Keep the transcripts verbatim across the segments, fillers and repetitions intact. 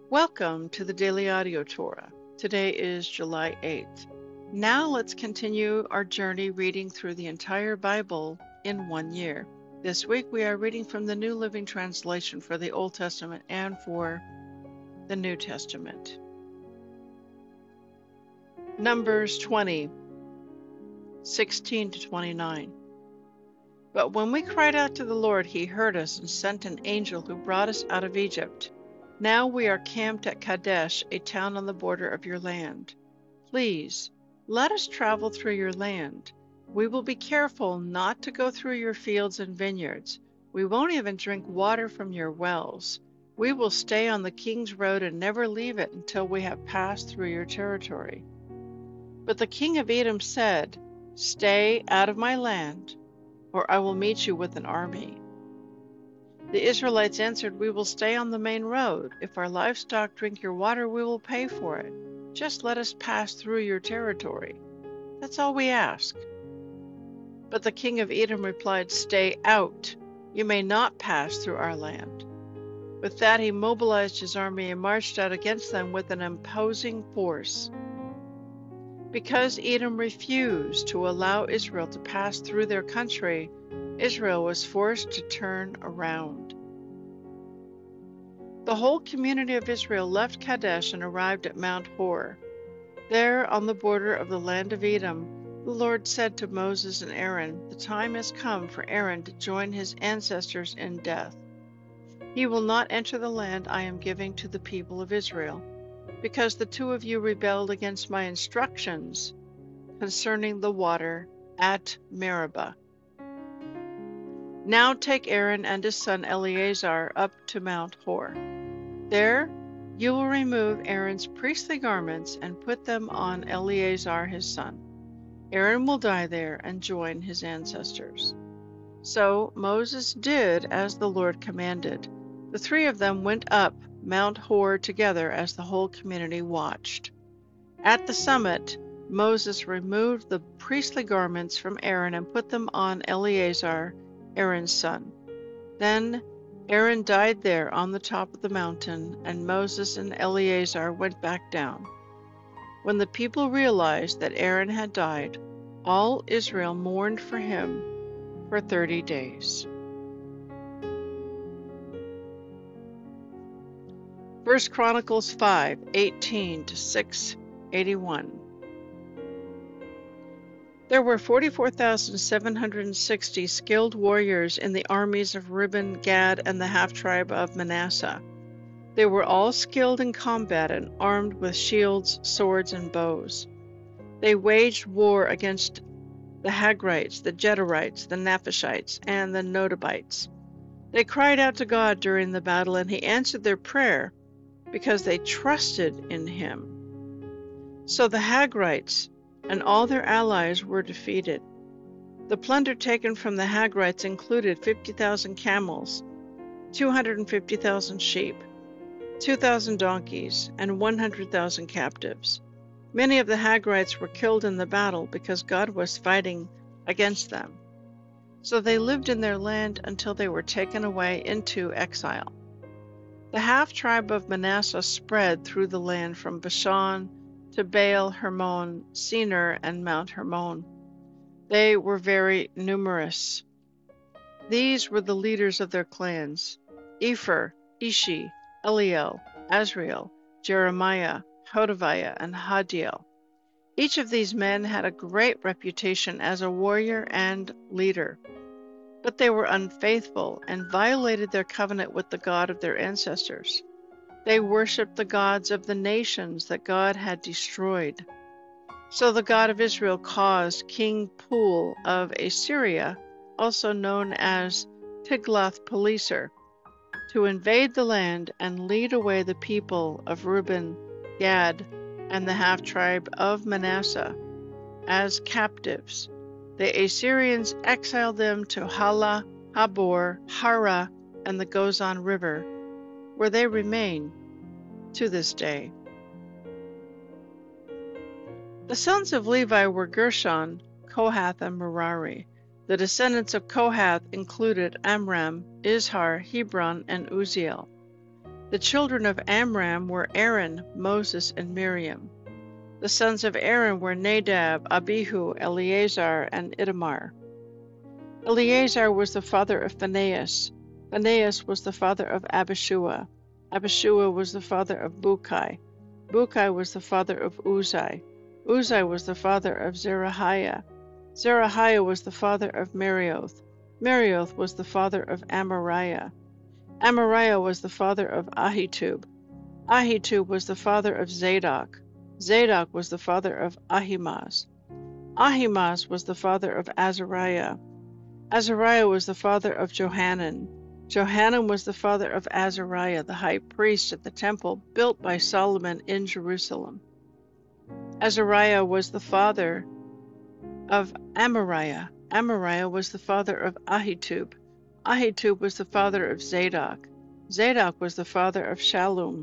Welcome to the Daily Audio Torah. Today is July eighth. Now let's continue our journey reading through the entire Bible in one year. This week we are reading from the New Living Translation for the Old Testament and for the New Testament. Numbers twenty, sixteen to twenty-nine. But when we cried out to the Lord, He heard us and sent an angel who brought us out of Egypt. Now we are camped at Kadesh, a town on the border of your land. Please, let us travel through your land. We will be careful not to go through your fields and vineyards. We won't even drink water from your wells. We will stay on the king's road and never leave it until we have passed through your territory. But the king of Edom said, Stay out of my land, or I will meet you with an army. The Israelites answered, We will stay on the main road. If our livestock drink your water, we will pay for it. Just let us pass through your territory. That's all we ask. But the king of Edom replied, Stay out. You may not pass through our land. With that, he mobilized his army and marched out against them with an imposing force. Because Edom refused to allow Israel to pass through their country, Israel was forced to turn around. The whole community of Israel left Kadesh and arrived at Mount Hor. There, on the border of the land of Edom, the Lord said to Moses and Aaron, The time has come for Aaron to join his ancestors in death. He will not enter the land I am giving to the people of Israel, because the two of you rebelled against my instructions concerning the water at Meribah. Now take Aaron and his son Eleazar up to Mount Hor. There you will remove Aaron's priestly garments and put them on Eleazar his son. Aaron will die there and join his ancestors. So Moses did as the Lord commanded. The three of them went up Mount Hor together as the whole community watched. At the summit, Moses removed the priestly garments from Aaron and put them on Eleazar, Aaron's son. Then Aaron died there on the top of the mountain, and Moses and Eleazar went back down. When the people realized that Aaron had died, all Israel mourned for him for thirty days. First Chronicles five, eighteen to six eighty-one. There were forty-four thousand seven hundred sixty skilled warriors in the armies of Reuben, Gad, and the half-tribe of Manasseh. They were all skilled in combat and armed with shields, swords, and bows. They waged war against the Hagrites, the Jederites, the Naphishites, and the Nodabites. They cried out to God during the battle, and He answered their prayer because they trusted in Him. So the Hagrites and all their allies were defeated. The plunder taken from the Hagrites included fifty thousand camels, two hundred fifty thousand sheep, two thousand donkeys, and one hundred thousand captives. Many of the Hagrites were killed in the battle because God was fighting against them. So they lived in their land until they were taken away into exile. The half-tribe of Manasseh spread through the land from Bashan to Baal Hermon, Senir, and Mount Hermon. They were very numerous. These were the leaders of their clans: Epher, Ishi, Eliel, Azriel, Jeremiah, Hodaviah, and Hadiel. Each of these men had a great reputation as a warrior and leader, but they were unfaithful and violated their covenant with the God of their ancestors. They worshipped the gods of the nations that God had destroyed. So the God of Israel caused King Pul of Assyria, also known as Tiglath-Pileser, to invade the land and lead away the people of Reuben, Gad, and the half-tribe of Manasseh as captives. The Assyrians exiled them to Hala, Habor, Hara, and the Gozan River, where they remain to this day. The sons of Levi were Gershon, Kohath, and Merari. The descendants of Kohath included Amram, Izhar, Hebron, and Uzziel. The children of Amram were Aaron, Moses, and Miriam. The sons of Aaron were Nadab, Abihu, Eleazar, and Ithamar. Eleazar was the father of Phinehas. Phinehas was the father of Abishua. Abishua was the father of Bukai. Bukai was the father of Uzai. Uzai was the father of Zerahiah. Zerahiah was the father of Marioth. Marioth was the father of Amariah. Amariah was the father of Ahitub. Ahitub was the father of Zadok. Zadok was the father of Ahimaaz. Ahimaaz was the father of Azariah. Azariah was the father of Johanan. Johanan was the father of Azariah, the high priest at the temple built by Solomon in Jerusalem. Azariah was the father of Amariah. Amariah was the father of Ahitub. Ahitub was the father of Zadok. Zadok was the father of Shallum.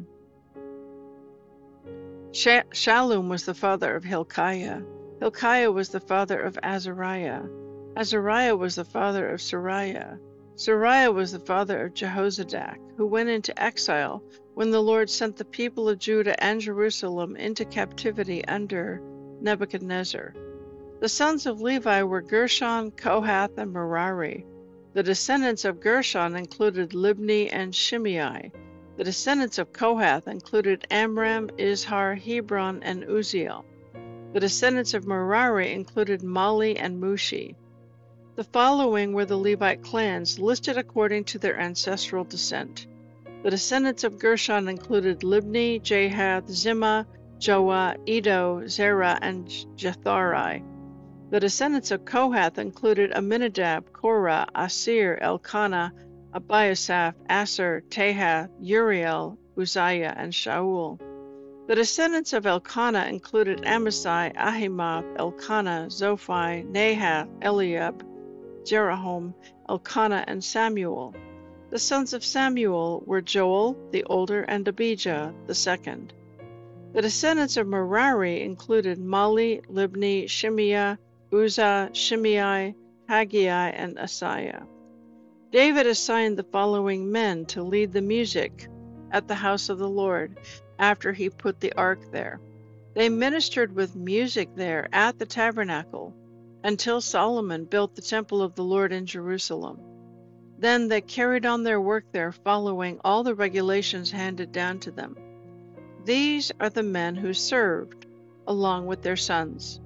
Sh- Shallum was the father of Hilkiah. Hilkiah was the father of Azariah. Azariah was the father of Sariah. Sariah was the father of Jehozadak, who went into exile when the Lord sent the people of Judah and Jerusalem into captivity under Nebuchadnezzar. The sons of Levi were Gershon, Kohath, and Merari. The descendants of Gershon included Libni and Shimei. The descendants of Kohath included Amram, Izhar, Hebron, and Uzziel. The descendants of Merari included Mali and Mushi. The following were the Levite clans listed according to their ancestral descent. The descendants of Gershon included Libni, Jahath, Zimmah, Joah, Edo, Zerah, and Jethari. The descendants of Kohath included Aminadab, Korah, Asir, Elkanah, Abiasaph, Aser, Tahath, Uriel, Uzziah, and Shaul. The descendants of Elkanah included Amasai, Ahimath, Elkanah, Zophai, Nahath, Eliab, Jerahom, Elkanah, and Samuel. The sons of Samuel were Joel, the older, and Abijah, the second. The descendants of Merari included Mali, Libni, Shimei, Uzzah, Shimei, Haggai, and Asaiah. David assigned the following men to lead the music at the house of the Lord after he put the ark there. They ministered with music there at the tabernacle until Solomon built the temple of the Lord in Jerusalem. Then they carried on their work there, following all the regulations handed down to them. These are the men who served, along with their sons.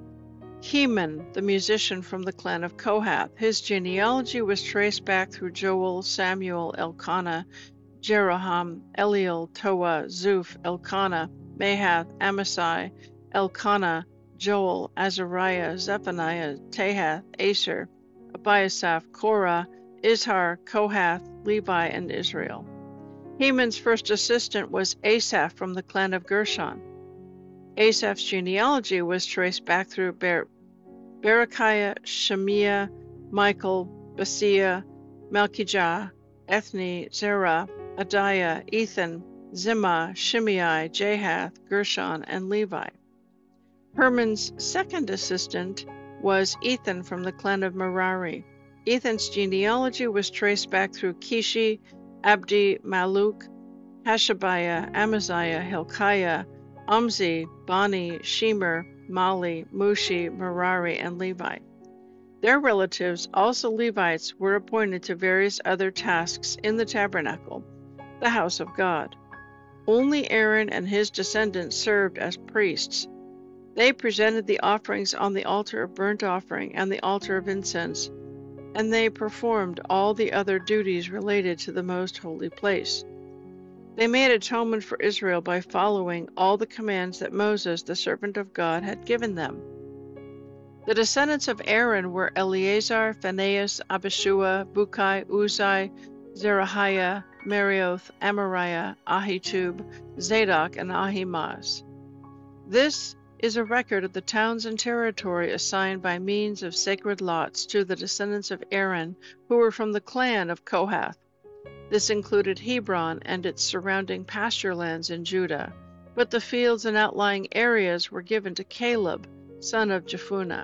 Heman, the musician from the clan of Kohath. His genealogy was traced back through Joel, Samuel, Elkanah, Jeroham, Eliel, Toah, Zuph, Elkanah, Mahath, Amasai, Elkanah, Joel, Azariah, Zephaniah, Tahath, Aser, Abiasaph, Korah, Izhar, Kohath, Levi, and Israel. Heman's first assistant was Asaph from the clan of Gershon. Asaph's genealogy was traced back through Ber- Berechiah, Shemiah, Michael, Basiah, Malchijah, Ethni, Zerah, Adiah, Ethan, Zimmah, Shimei, Jahath, Gershon, and Levi. Herman's second assistant was Ethan from the clan of Merari. Ethan's genealogy was traced back through Kishi, Abdi, Maluk, Hashabiah, Amaziah, Hilkiah, Umzi, Bani, Shemer, Mali, Mushi, Merari, and Levi. Their relatives, also Levites, were appointed to various other tasks in the tabernacle, the house of God. Only Aaron and his descendants served as priests. They presented the offerings on the altar of burnt offering and the altar of incense, and they performed all the other duties related to the most holy place. They made atonement for Israel by following all the commands that Moses, the servant of God, had given them. The descendants of Aaron were Eleazar, Phinehas, Abishua, Bukai, Uzai, Zerahiah, Marioth, Amariah, Ahitub, Zadok, and Ahimaaz. This is a record of the towns and territory assigned by means of sacred lots to the descendants of Aaron who were from the clan of Kohath. This included Hebron and its surrounding pasture lands in Judah, but the fields and outlying areas were given to Caleb, son of Jephunneh.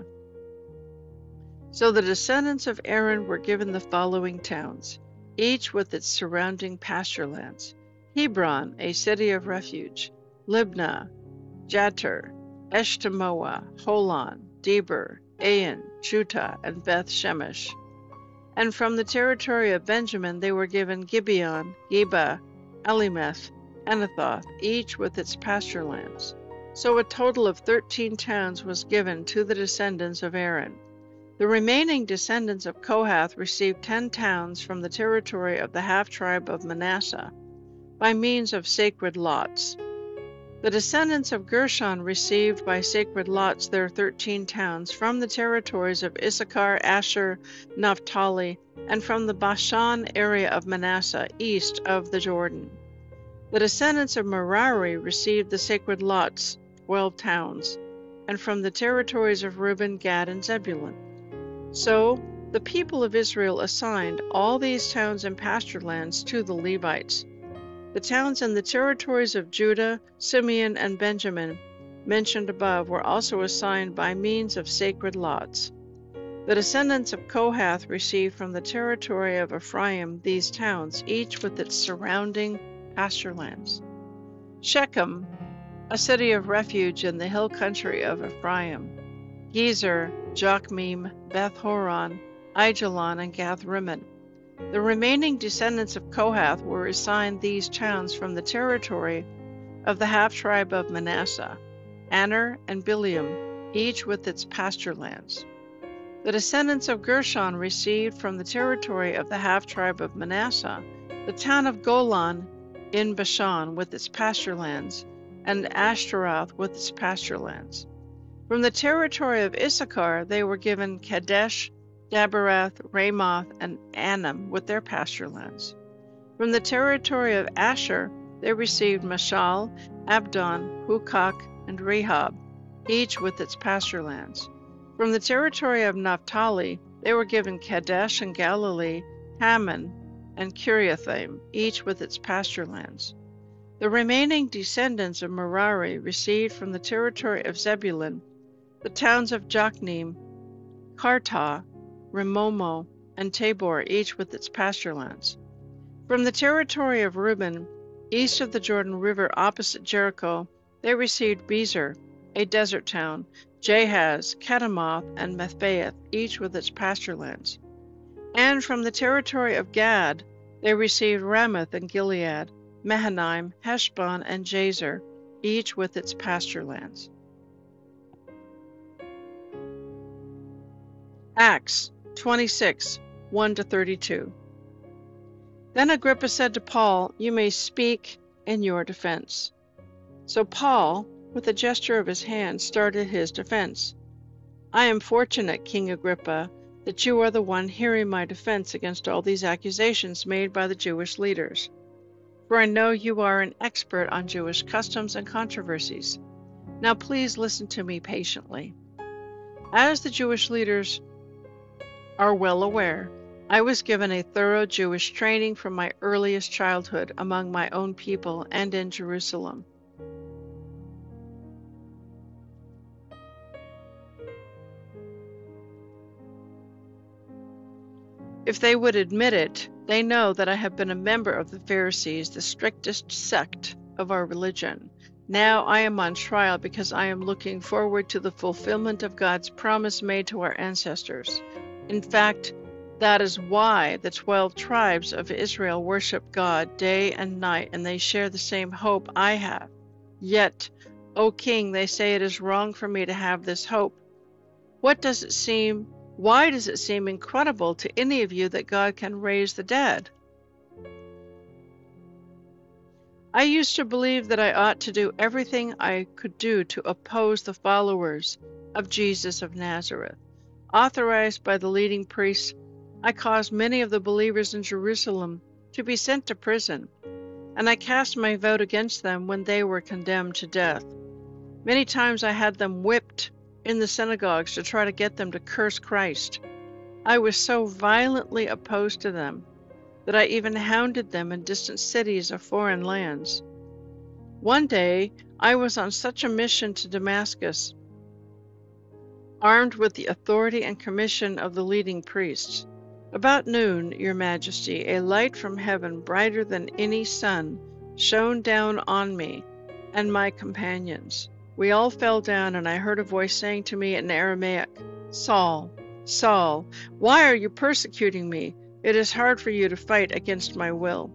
So the descendants of Aaron were given the following towns, each with its surrounding pasture lands: Hebron, a city of refuge, Libnah, Jattir, Eshtemoa, Holon, Debir, Ain, Juttah, and Beth Shemesh. And from the territory of Benjamin they were given Gibeon, Geba, Alimeth, Anathoth, each with its pasture lands. So a total of thirteen towns was given to the descendants of Aaron. The remaining descendants of Kohath received ten towns from the territory of the half-tribe of Manasseh, by means of sacred lots. The descendants of Gershon received by sacred lots their thirteen towns from the territories of Issachar, Asher, Naphtali, and from the Bashan area of Manasseh, east of the Jordan. The descendants of Merari received the sacred lots, twelve towns, and from the territories of Reuben, Gad, and Zebulun. So the people of Israel assigned all these towns and pasture lands to the Levites. The towns in the territories of Judah, Simeon, and Benjamin, mentioned above, were also assigned by means of sacred lots. The descendants of Kohath received from the territory of Ephraim these towns, each with its surrounding pasture lands. Shechem, a city of refuge in the hill country of Ephraim, Gezer, Jokmeam, Beth-horon, Aijalon, and Gath-rimmon. The remaining descendants of Kohath were assigned these towns from the territory of the half-tribe of Manasseh, Aner and Bileam, each with its pasture lands. The descendants of Gershon received from the territory of the half-tribe of Manasseh the town of Golan in Bashan with its pasture lands, and Ashtaroth with its pasture lands. From the territory of Issachar they were given Kadesh, Daberath, Ramoth, and Anam with their pasture lands. From the territory of Asher they received Mashal, Abdon, Hukok, and Rehob, each with its pasture lands. From the territory of Naphtali they were given Kadesh and Galilee, Hammon, and Kiriathaim, each with its pasture lands. The remaining descendants of Merari received from the territory of Zebulun the towns of Jokneam, Kartah, Rimomo, and Tabor, each with its pasture lands. From the territory of Reuben, east of the Jordan River opposite Jericho, they received Bezer, a desert town, Jahaz, Kedemoth, and Methbaeth, each with its pasture lands. And from the territory of Gad, they received Ramoth and Gilead, Mahanaim, Heshbon, and Jazer, each with its pasture lands. Acts twenty-six, one to thirty-two. Then Agrippa said to Paul, "You may speak in your defense." So Paul, with a gesture of his hand, started his defense. "I am fortunate, King Agrippa, that you are the one hearing my defense against all these accusations made by the Jewish leaders. For I know you are an expert on Jewish customs and controversies. Now please listen to me patiently. As the Jewish leaders are well aware, I was given a thorough Jewish training from my earliest childhood among my own people and in Jerusalem. If they would admit it, they know that I have been a member of the Pharisees, the strictest sect of our religion. Now I am on trial because I am looking forward to the fulfillment of God's promise made to our ancestors. In fact, that is why the twelve tribes of Israel worship God day and night, and they share the same hope I have. Yet, O King, they say it is wrong for me to have this hope. What does it seem, why does it seem incredible to any of you that God can raise the dead? I used to believe that I ought to do everything I could do to oppose the followers of Jesus of Nazareth. Authorized by the leading priests, I caused many of the believers in Jerusalem to be sent to prison, and I cast my vote against them when they were condemned to death. Many times I had them whipped in the synagogues to try to get them to curse Christ. I was so violently opposed to them that I even hounded them in distant cities of foreign lands. One day I was on such a mission to Damascus, armed with the authority and commission of the leading priests. About noon, Your Majesty, a light from heaven, brighter than any sun, shone down on me and my companions. We all fell down, and I heard a voice saying to me in Aramaic, Saul, Saul, why are you persecuting me? It is hard for you to fight against my will.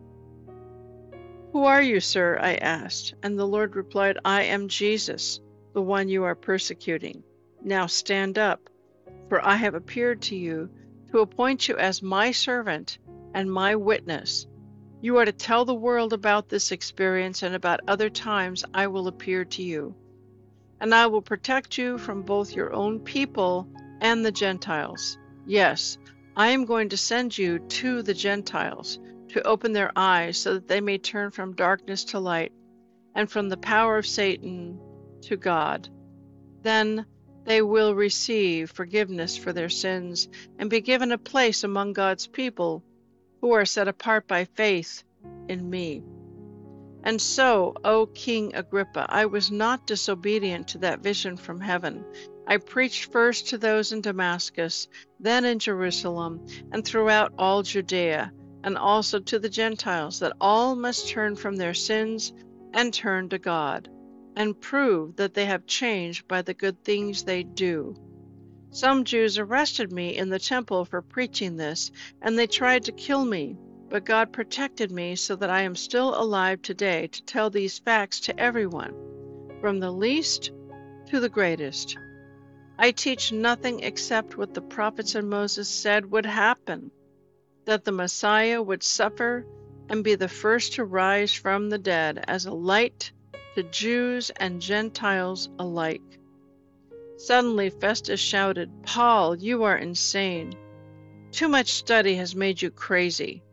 Who are you, sir? I asked, and the Lord replied, I am Jesus, the one you are persecuting. Now stand up, for I have appeared to you to appoint you as my servant and my witness. You are to tell the world about this experience and about other times I will appear to you. And I will protect you from both your own people and the Gentiles. Yes, I am going to send you to the Gentiles to open their eyes so that they may turn from darkness to light and from the power of Satan to God. Then they will receive forgiveness for their sins and be given a place among God's people who are set apart by faith in me. And so, O King Agrippa, I was not disobedient to that vision from heaven. I preached first to those in Damascus, then in Jerusalem, and throughout all Judea, and also to the Gentiles, that all must turn from their sins and turn to God, and prove that they have changed by the good things they do. Some Jews arrested me in the temple for preaching this, and they tried to kill me. But God protected me so that I am still alive today to tell these facts to everyone, from the least to the greatest. I teach nothing except what the prophets and Moses said would happen, that the Messiah would suffer and be the first to rise from the dead as a light to Jews and Gentiles alike. Suddenly Festus shouted, Paul, you are insane. Too much study has made you crazy.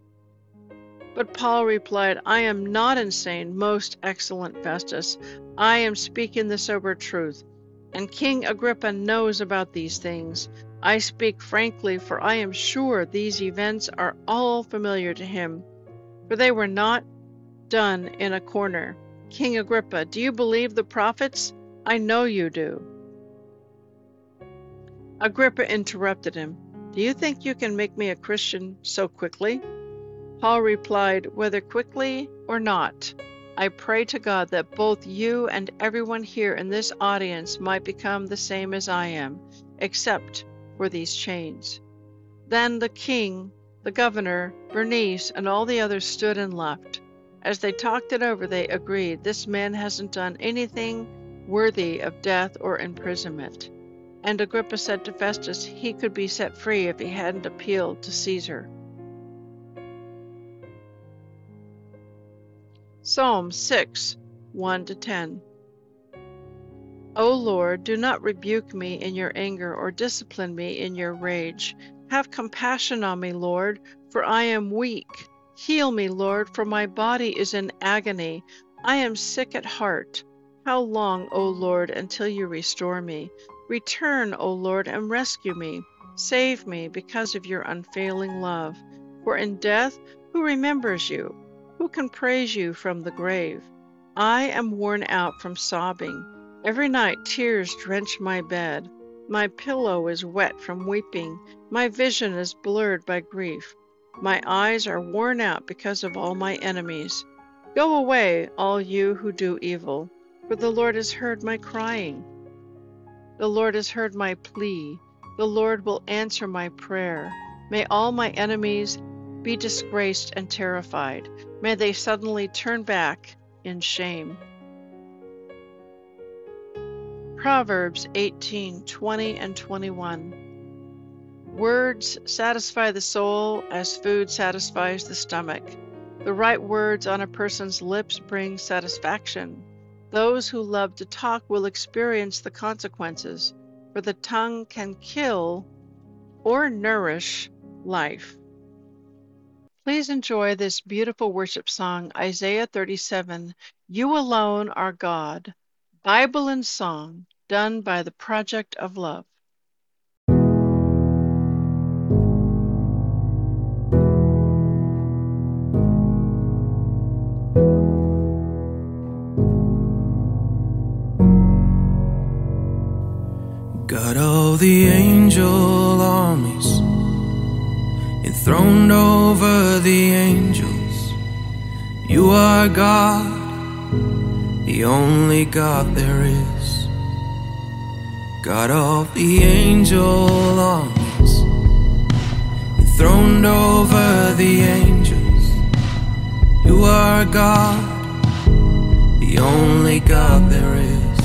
But Paul replied, I am not insane, most excellent Festus. I am speaking the sober truth, and King Agrippa knows about these things. I speak frankly, for I am sure these events are all familiar to him, for they were not done in a corner. King Agrippa, do you believe the prophets? I know you do. Agrippa interrupted him. Do you think you can make me a Christian so quickly? Paul replied, whether quickly or not, I pray to God that both you and everyone here in this audience might become the same as I am, except for these chains. Then the king, the governor, Bernice, and all the others stood and left. As they talked it over, they agreed, this man hasn't done anything worthy of death or imprisonment. And Agrippa said to Festus he could be set free if he hadn't appealed to Caesar. Psalm six, one to ten. O Lord, do not rebuke me in your anger or discipline me in your rage. Have compassion on me, Lord, for I am weak. Heal me, Lord, for my body is in agony. I am sick at heart. How long, O Lord, until you restore me? Return, O Lord, and rescue me. Save me because of your unfailing love. For in death, who remembers you? Who can praise you from the grave? I am worn out from sobbing. Every night tears drench my bed. My pillow is wet from weeping. My vision is blurred by grief. My eyes are worn out because of all my enemies. Go away, all you who do evil, for the Lord has heard my crying. The Lord has heard my plea. The Lord will answer my prayer. May all my enemies be disgraced and terrified. May they suddenly turn back in shame. Proverbs eighteen, twenty and twenty-one. Words satisfy the soul as food satisfies the stomach. The right words on a person's lips bring satisfaction. Those who love to talk will experience the consequences, for the tongue can kill or nourish life. Please enjoy this beautiful worship song, Isaiah thirty-seven, You Alone Are God, Bible and Song, done by the Project of Love. God, all the angel armies enthroned over the angels, You are God, the only God there is. God of the angel armies, enthroned over the angels. You are God, the only God there is.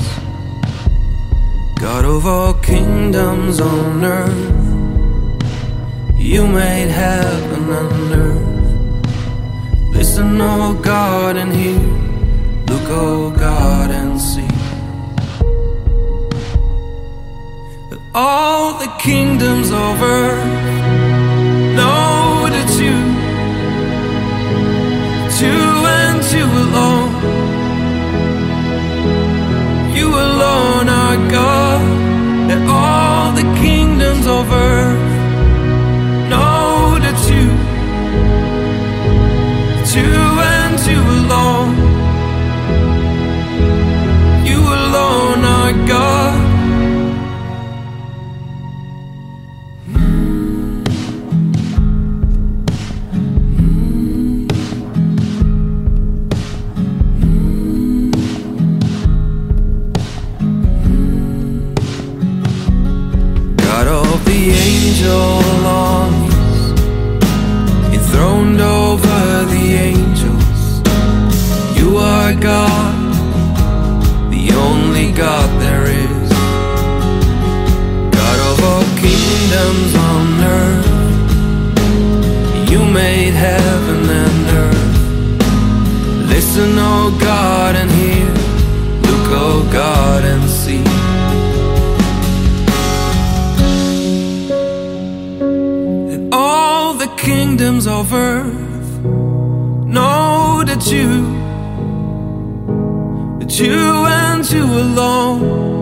God of all kingdoms on earth, you made heaven and earth. Listen, oh God, and hear. Look, oh God, and see. That all the kingdoms of earth know that you, you and you alone, you alone are God. That all the kingdoms of earth know that you, you and you alone, you alone are God. God of the angel armies, enthroned over the angels. You are God, the only God there is. God of all kingdoms on earth, you made heaven and earth. Listen, oh God, and hear. Look, oh God, and see. That all the kingdoms of earth know that you, that you and you alone,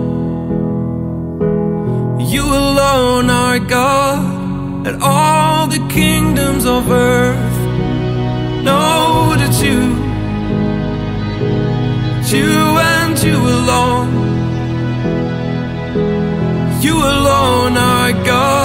you alone are God. That all the kingdoms of earth know that you, that you and you alone, you alone are God.